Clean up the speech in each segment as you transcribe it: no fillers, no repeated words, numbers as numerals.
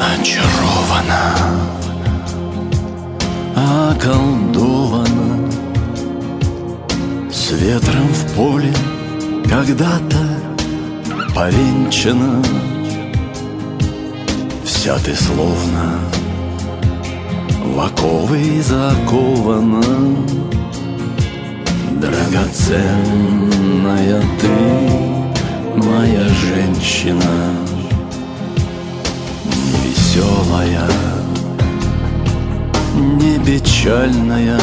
Очарована, околдована, с ветром в поле когда-то повенчана. Вся ты словно в оковы закована, драгоценная ты, моя женщина. Не веселая, не печальная,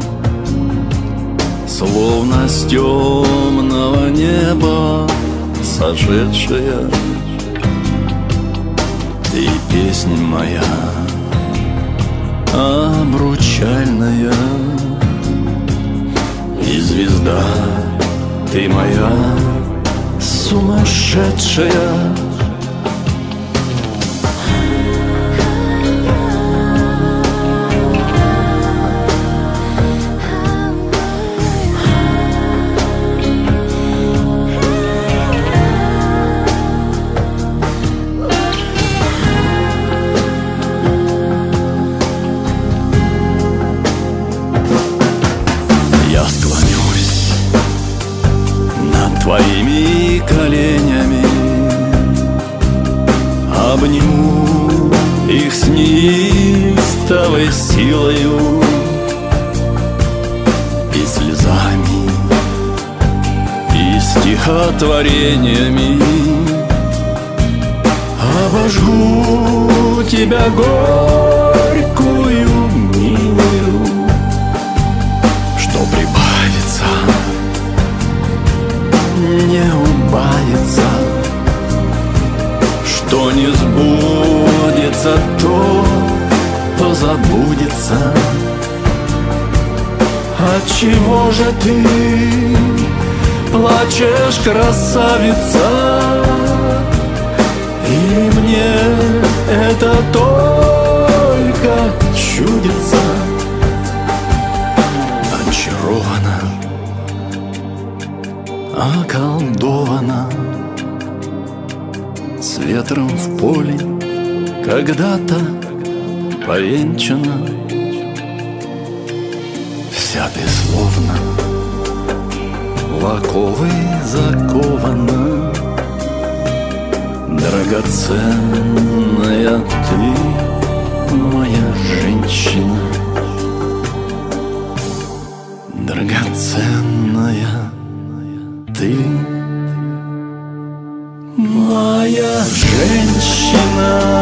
словно с темного неба сошедшая. Ты песнь моя обручальная, и звезда ты моя сумасшедшая. Я склонюсь над твоими коленями, обниму их с неистовой силою и слезами, и стихотворениями обожгу тебя горькую, милую, что прибавится, не убавится, что не сбудется, то забудется. Отчего же ты плачешь, красавица? И мне это только чудится. Очарована, околдована, с ветром в поле когда-то повенчана. Вся ты словно в оковы закована, драгоценная ты, моя женщина. Драгоценная ты, моя женщина.